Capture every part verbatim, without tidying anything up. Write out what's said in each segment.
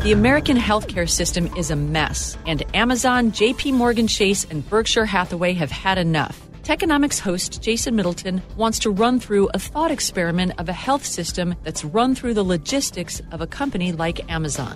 The American healthcare system is a mess, and Amazon, J P Morgan Chase, and Berkshire Hathaway have had enough. Techonomics host Jason Middleton wants to run through a thought experiment of a health system that's run through the logistics of a company like Amazon.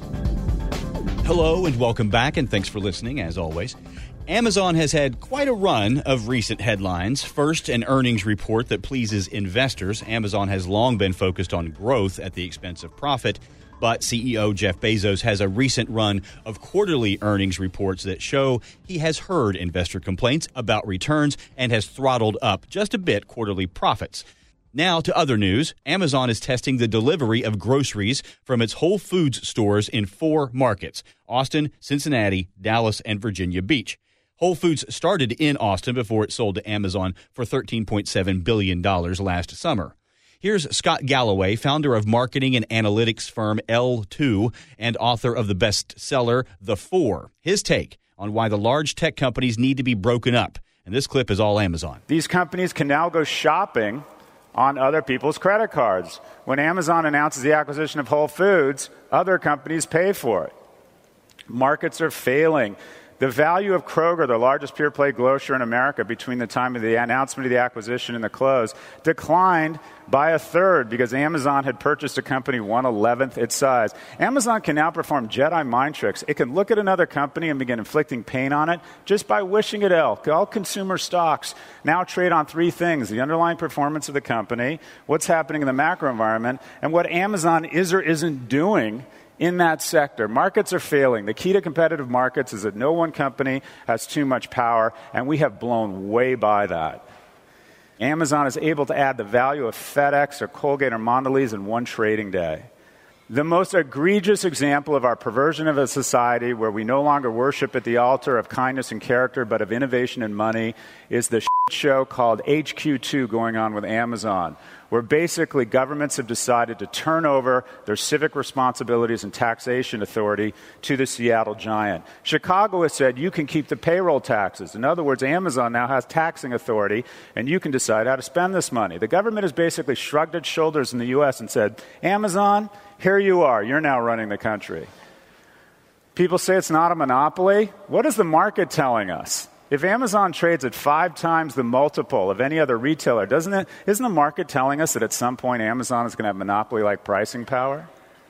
Hello and welcome back, and thanks for listening, as always. Amazon has had quite a run of recent headlines. First, an earnings report that pleases investors. Amazon has long been focused on growth at the expense of profit, but C E O Jeff Bezos has a recent run of quarterly earnings reports that show he has heard investor complaints about returns and has throttled up just a bit quarterly profits. Now to other news. Amazon is testing the delivery of groceries from its Whole Foods stores in four markets: Austin, Cincinnati, Dallas, and Virginia Beach. Whole Foods started in Austin before it sold to Amazon for thirteen point seven billion dollars last summer. Here's Scott Galloway, founder of marketing and analytics firm L two and author of the bestseller The Four. His take on why the large tech companies need to be broken up. And this clip is all Amazon. These companies can now go shopping on other people's credit cards. When Amazon announces the acquisition of Whole Foods, other companies pay for it. Markets are failing. The value of Kroger, the largest pure-play grocer in America, between the time of the announcement of the acquisition and the close, declined by a third because Amazon had purchased a company one-eleventh its size. Amazon can now perform Jedi mind tricks. It can look at another company and begin inflicting pain on it just by wishing it ill. All consumer stocks now trade on three things: the underlying performance of the company, what's happening in the macro environment, and what Amazon is or isn't doing in that sector. Markets are failing. The key to competitive markets is that no one company has too much power, and we have blown way by that. Amazon is able to add the value of FedEx or Colgate or Mondelez in one trading day. The most egregious example of our perversion of a society where we no longer worship at the altar of kindness and character, but of innovation and money, is the shit show called H Q two going on with Amazon, where basically governments have decided to turn over their civic responsibilities and taxation authority to the Seattle giant. Chicago has said you can keep the payroll taxes. In other words, Amazon now has taxing authority, and you can decide how to spend this money. The government has basically shrugged its shoulders in the U S and said, Amazon, here you are. You're now running the country. People say it's not a monopoly. What is the market telling us? If Amazon trades at five times the multiple of any other retailer, doesn't it, isn't the market telling us that at some point Amazon is going to have monopoly-like pricing power?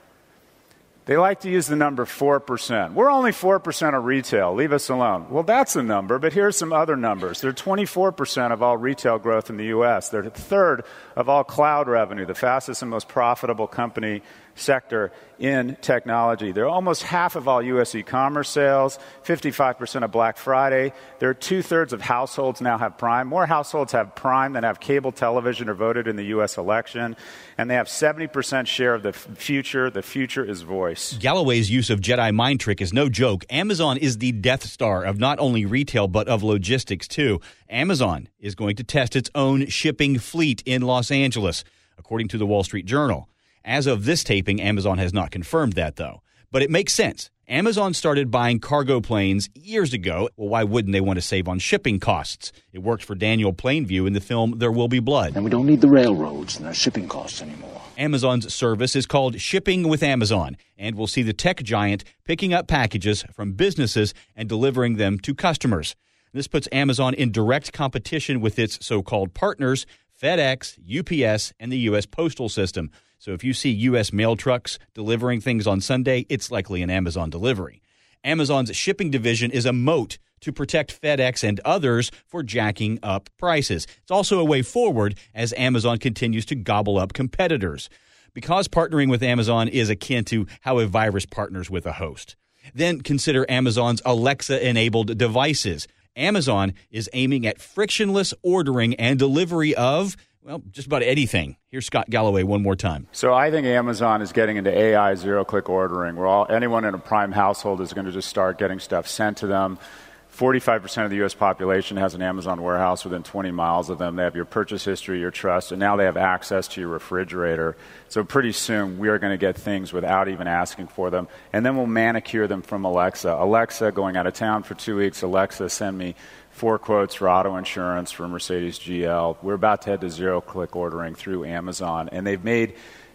They like to use the number four percent. We're only four percent of retail. Leave us alone. Well, that's a number, but here's some other numbers. They're twenty-four percent of all retail growth in the U S. They're a third of all cloud revenue, the fastest and most profitable company sector in technology. They're almost half of all U S e-commerce sales, fifty-five percent of Black Friday. They're two-thirds of households now have Prime. More households have Prime than have cable television or voted in the U S election. And they have seventy percent share of the future. The future is voice. Galloway's use of Jedi mind trick is no joke. Amazon is the Death Star of not only retail, but of logistics, too. Amazon is going to test its own shipping fleet in Los Angeles, according to the Wall Street Journal. As of this taping, Amazon has not confirmed that, though. But it makes sense. Amazon started buying cargo planes years ago. Well, why wouldn't they want to save on shipping costs? It worked for Daniel Plainview in the film There Will Be Blood. And we don't need the railroads and their shipping costs anymore. Amazon's service is called Shipping with Amazon, and we'll see the tech giant picking up packages from businesses and delivering them to customers. This puts Amazon in direct competition with its so-called partners, FedEx, U P S, and the U S Postal System. So if you see U S mail trucks delivering things on Sunday, it's likely an Amazon delivery. Amazon's shipping division is a moat to protect FedEx and others for jacking up prices. It's also a way forward as Amazon continues to gobble up competitors, because partnering with Amazon is akin to how a virus partners with a host. Then consider Amazon's Alexa-enabled devices. Amazon is aiming at frictionless ordering and delivery of, well, just about anything. Here's Scott Galloway one more time. So I think Amazon is getting into A I, zero-click ordering, where all, anyone in a Prime household is going to just start getting stuff sent to them. forty-five percent of the U S population has an Amazon warehouse within twenty miles of them. They have your purchase history, your trust, and now they have access to your refrigerator. So pretty soon we are going to get things without even asking for them. And then we'll manicure them from Alexa. Alexa, going out of town for two weeks. Alexa, send me four quotes for auto insurance for Mercedes G L. We're about to head to zero-click ordering through Amazon. And they've made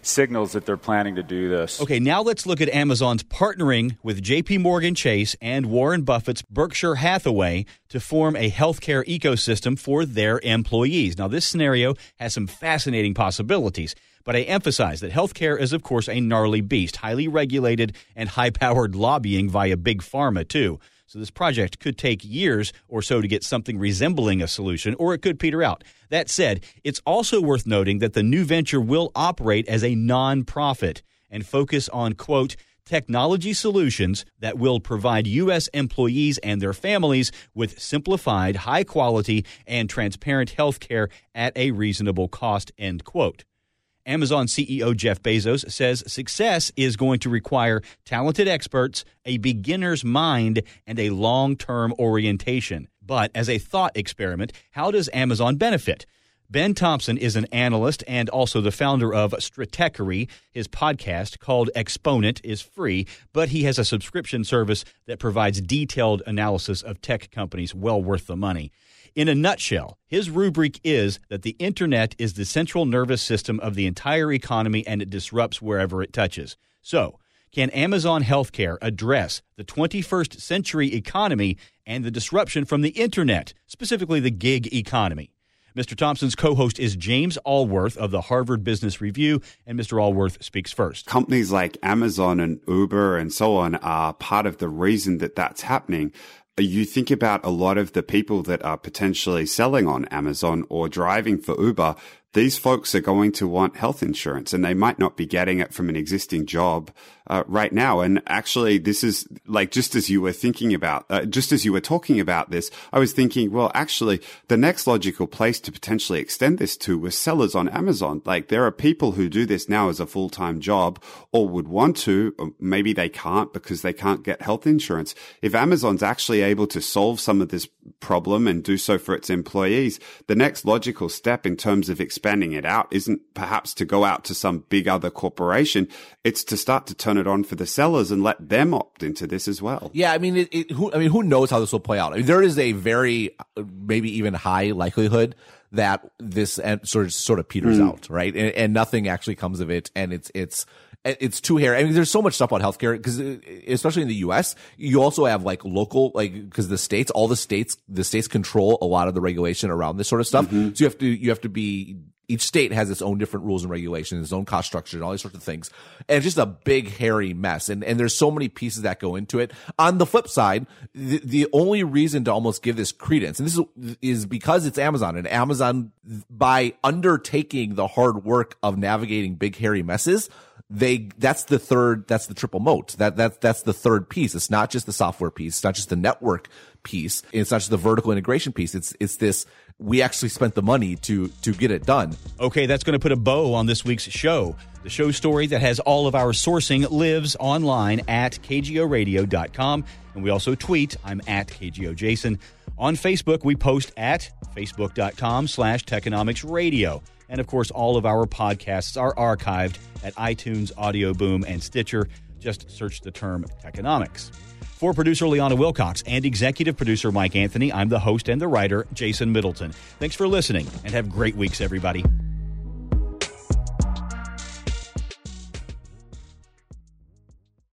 signals that they're planning to do this. Okay, now let's look at Amazon's partnering with J P Morgan Chase and Warren Buffett's Berkshire Hathaway to form a healthcare ecosystem for their employees. Now, this scenario has some fascinating possibilities, but I emphasize that healthcare is, of course, a gnarly beast, highly regulated and high-powered lobbying via big pharma, too. So this project could take years or so to get something resembling a solution, or it could peter out. That said, it's also worth noting that the new venture will operate as a nonprofit and focus on, quote, technology solutions that will provide U S employees and their families with simplified, high-quality, and transparent health care at a reasonable cost, end quote. Amazon C E O Jeff Bezos says success is going to require talented experts, a beginner's mind, and a long-term orientation. But as a thought experiment, how does Amazon benefit? Ben Thompson is an analyst and also the founder of Stratechery. His podcast, called Exponent, is free, but he has a subscription service that provides detailed analysis of tech companies well worth the money. In a nutshell, his rubric is that the internet is the central nervous system of the entire economy and it disrupts wherever it touches. So, can Amazon Healthcare address the twenty-first century economy and the disruption from the internet, specifically the gig economy? Mister Thompson's co-host is James Allworth of the Harvard Business Review, and Mister Allworth speaks first. Companies like Amazon and Uber and so on are part of the reason that that's happening. You think about a lot of the people that are potentially selling on Amazon or driving for Uber. These folks are going to want health insurance, and they might not be getting it from an existing job uh, right now. And actually, this is like just as you were thinking about, uh, just as you were talking about this, I was thinking, well, actually, the next logical place to potentially extend this to was sellers on Amazon. Like there are people who do this now as a full-time job or would want to, or maybe they can't because they can't get health insurance. If Amazon's actually able to solve some of this problem and do so for its employees, the next logical step in terms of expanding it out isn't perhaps to go out to some big other corporation. It's to start to turn it on for the sellers and let them opt into this as well. Yeah, I mean, it, it, who, I mean, who knows how this will play out? I mean, there is a very, maybe even high likelihood that this sort of sort of peters mm. out, right? And, and nothing actually comes of it, and it's it's. It's too hairy. I mean, there's so much stuff about healthcare because, especially in the U S, you also have like local, like because the states, all the states, the states control a lot of the regulation around this sort of stuff. Mm-hmm. So you have to, you have to be. Each state has its own different rules and regulations, its own cost structure, and all these sorts of things. And it's just a big, hairy mess. And and there's so many pieces that go into it. On the flip side, the, the only reason to almost give this credence, and this is, is because it's Amazon, and Amazon, by undertaking the hard work of navigating big, hairy messes, they that's the third that's the triple moat. That that that's the third piece. It's not just the software piece, it's not just the network piece, it's not just the vertical integration piece. It's it's this we actually spent the money to to get it done. Okay, that's going to put a bow on this week's show. The show story that has all of our sourcing lives online at k g o radio dot com, and we also tweet. I'm at K G O Jason. On Facebook, we post at facebook dot com slash Techonomics Radio. And, of course, all of our podcasts are archived at iTunes, Audio Boom, and Stitcher. Just search the term Techonomics. For producer Liana Wilcox and executive producer Mike Anthony, I'm the host and the writer, Jason Middleton. Thanks for listening, and have great weeks, everybody.